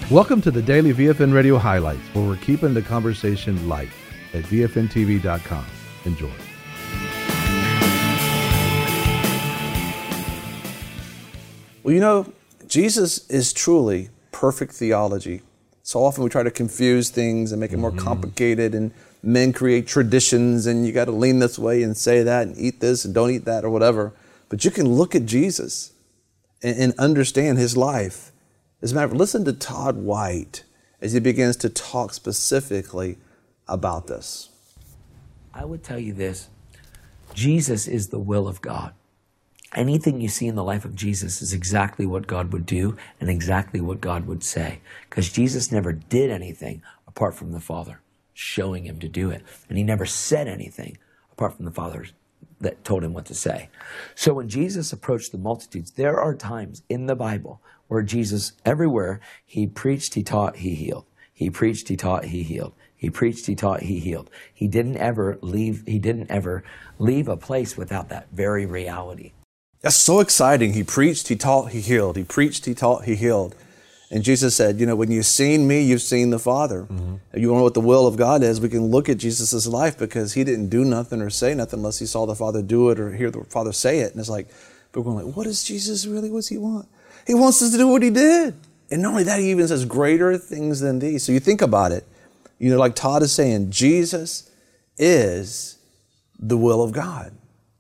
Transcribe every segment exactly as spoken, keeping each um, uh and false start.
Welcome to the Daily V F N Radio Highlights, where we're keeping the conversation light at V F N T V dot com. Enjoy. Well, you know, Jesus is truly perfect theology. So often we try to confuse things and make it more mm-hmm. complicated, and men create traditions, and you got to lean this way and say that and eat this and don't eat that or whatever. But you can look at Jesus and, and understand his life. As a matter of fact, listen to Todd White as he begins to talk specifically about this. I would tell you this: Jesus is the will of God. Anything you see in the life of Jesus is exactly what God would do and exactly what God would say. Because Jesus never did anything apart from the Father showing him to do it. And he never said anything apart from the Father that told him what to say. So when Jesus approached the multitudes, there are times in the Bible where Jesus, everywhere, he preached, he taught, he healed. He preached, he taught, he healed. He preached, he taught, he healed. He didn't ever leave, he didn't ever leave a place without that very reality. That's so exciting. He preached, he taught, he healed. He preached, he taught, he healed. And Jesus said, you know, when you've seen me, you've seen the Father. Mm-hmm. If you want to know what the will of God is, we can look at Jesus' life, because he didn't do nothing or say nothing unless he saw the Father do it or hear the Father say it. And it's like, but we're like, what does Jesus really, what does he want? He wants us to do what he did. And not only that, he even says greater things than these. So you think about it, you know, like Todd is saying, Jesus is the will of God.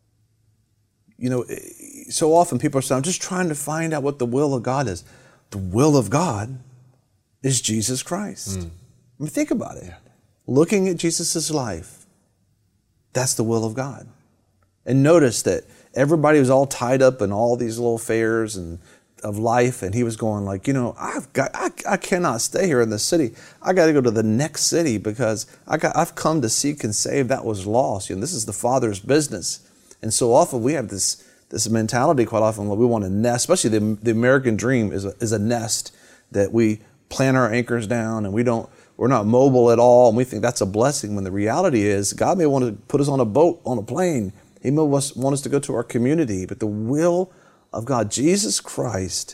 You know, so often people are saying, I'm just trying to find out what the will of God is. The will of God is Jesus Christ. Mm. I mean, think about it. Looking at Jesus' life, that's the will of God. And notice that everybody was all tied up in all these little affairs and of life, and he was going like, you know, I've got, I, I cannot stay here in the city. I got to go to the next city, because I got, I've come to seek and save that was lost. You know, this is the Father's business. And so often we have this this mentality. Quite often we want to nest, especially the the American dream is a, is a nest that we plant our anchors down, and we don't we're not mobile at all, and we think that's a blessing. When the reality is, God may want to put us on a boat, on a plane. He may want us to go to our community, but the will of God, Jesus Christ,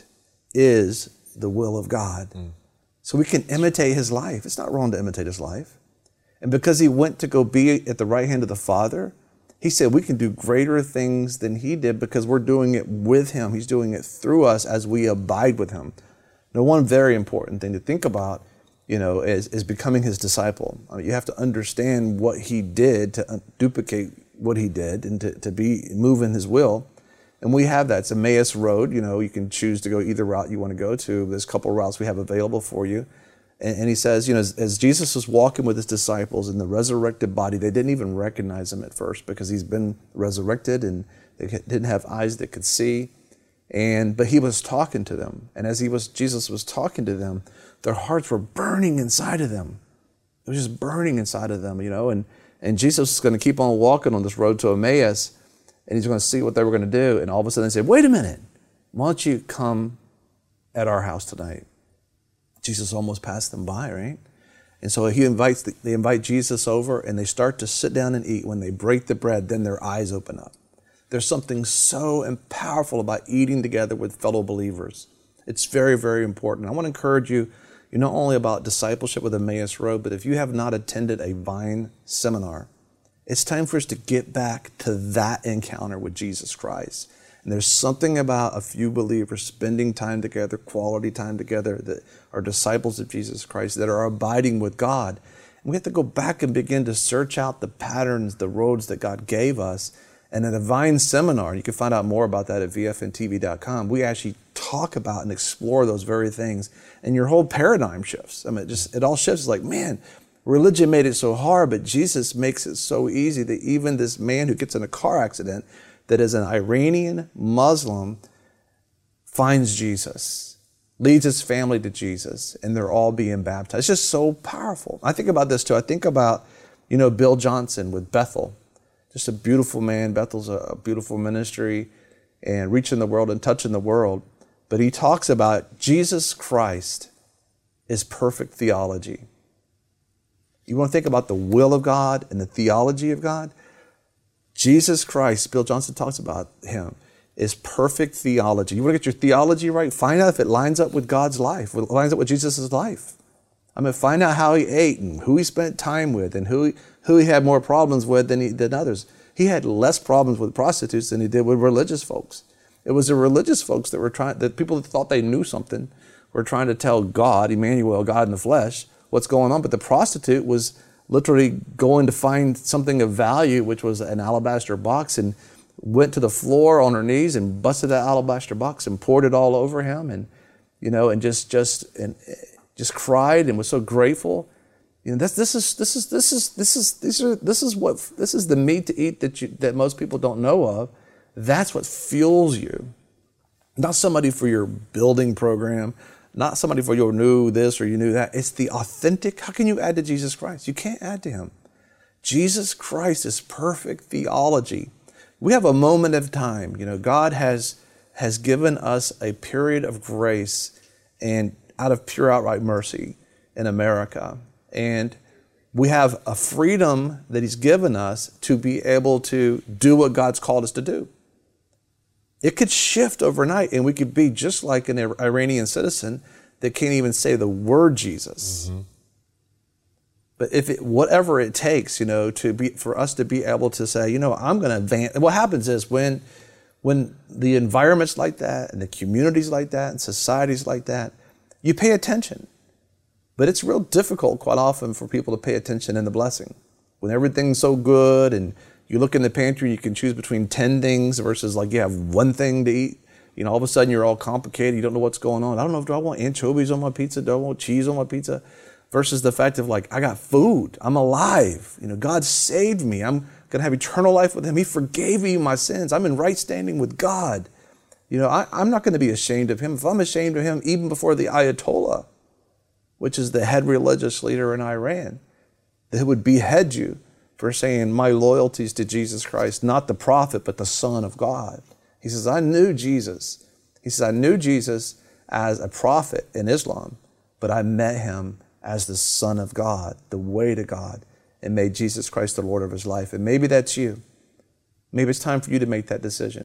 is the will of God. Mm. So we can imitate his life. It's not wrong to imitate his life. And because he went to go be at the right hand of the Father, he said we can do greater things than he did, because we're doing it with him. He's doing it through us as we abide with him. Now, one very important thing to think about, you know, is, is becoming his disciple. I mean, you have to understand what he did to duplicate what he did and to, to be move in his will. And we have that. It's Emmaus Road. You know, you can choose to go either route you want to go to. There's a couple of routes we have available for you. And, and he says, you know, as, as Jesus was walking with his disciples in the resurrected body, they didn't even recognize him at first, because he's been resurrected and they didn't have eyes that could see. And but he was talking to them. And as he was, Jesus was talking to them, their hearts were burning inside of them. It was just burning inside of them, you know. And, and Jesus was going to keep on walking on this road to Emmaus, and he's going to see what they were going to do. And all of a sudden they said, wait a minute, why don't you come at our house tonight? Jesus almost passed them by, right? And so he invites, the, they invite Jesus over, and they start to sit down and eat. When they break the bread, then their eyes open up. There's something so powerful about eating together with fellow believers. It's very, very important. I want to encourage you, you not only about discipleship with Emmaus Road, but if you have not attended a Vine seminar, it's time for us to get back to that encounter with Jesus Christ. And there's something about a few believers spending time together, quality time together, that are disciples of Jesus Christ, that are abiding with God. And we have to go back and begin to search out the patterns, the roads that God gave us. And at a Vine seminar, you can find out more about that at V F N T V dot com. We actually talk about and explore those very things. And your whole paradigm shifts. I mean, it just, it all shifts. It's like, man, religion made it so hard, but Jesus makes it so easy that even this man who gets in a car accident that is an Iranian Muslim finds Jesus, leads his family to Jesus, and they're all being baptized. It's just so powerful. I think about this too. I think about, you know, Bill Johnson with Bethel. Just a beautiful man. Bethel's a beautiful ministry and reaching the world and touching the world. But he talks about Jesus Christ is perfect theology. You want to think about the will of God and the theology of God? Jesus Christ, Bill Johnson talks about him, is perfect theology. You want to get your theology right? Find out if it lines up with God's life, it lines up with Jesus' life. I mean, find out how he ate and who he spent time with and who he, who he had more problems with than, he, than others. He had less problems with prostitutes than he did with religious folks. It was the religious folks that were trying, that people that thought they knew something were trying to tell God, Emmanuel, God in the flesh, what's going on. But the prostitute was literally going to find something of value, which was an alabaster box, and went to the floor on her knees and busted that alabaster box and poured it all over him, and you know, and just just and just cried and was so grateful. You know, this this is this is this is this is these are this is what this is the meat to eat that you that most people don't know of. That's what fuels you. Not somebody for your building program, not somebody for your knew this or you knew that. It's the authentic. How can you add to Jesus Christ? You can't add to him. Jesus Christ is perfect theology. We have a moment of time. You know, God has has given us a period of grace and out of pure outright mercy in America. And we have a freedom that he's given us to be able to do what God's called us to do. It could shift overnight and we could be just like an Iranian citizen that can't even say the word Jesus. Mm-hmm. But if it, whatever it takes, you know, to be for us to be able to say, you know, I'm going to advance. And what happens is when, when the environments like that and the communities like that and societies like that, you pay attention. But it's real difficult quite often for people to pay attention in the blessing. When everything's so good and you look in the pantry, you can choose between ten things versus like you have one thing to eat. You know, all of a sudden you're all complicated. You don't know what's going on. I don't know if do I want anchovies on my pizza? Do I want cheese on my pizza? Versus the fact of like, I got food. I'm alive. You know, God saved me. I'm going to have eternal life with him. He forgave me my sins. I'm in right standing with God. You know, I, I'm not going to be ashamed of him. If I'm ashamed of him, even before the Ayatollah, which is the head religious leader in Iran, that would behead you for saying my loyalty is to Jesus Christ, not the prophet, but the Son of God. He says, I knew Jesus. He says, I knew Jesus as a prophet in Islam, but I met him as the Son of God, the way to God, and made Jesus Christ the Lord of his life. And maybe that's you. Maybe it's time for you to make that decision.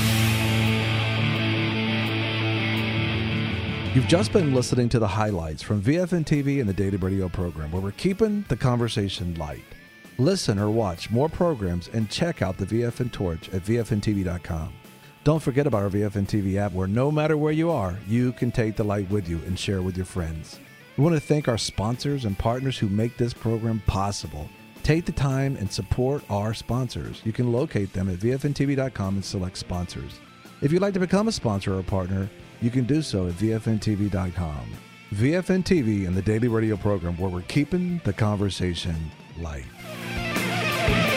You've just been listening to the highlights from V F N T V and the Daily Radio program, where we're keeping the conversation light. Listen or watch more programs and check out the V F N Torch at V F N T V dot com. Don't forget about our V F N T V app, where no matter where you are, you can take the light with you and share with your friends. We want to thank our sponsors and partners who make this program possible. Take the time and support our sponsors. You can locate them at V F N T V dot com and select sponsors. If you'd like to become a sponsor or partner, you can do so at V F N T V dot com. V F N T V and the Daily Radio program, where we're keeping the conversation light.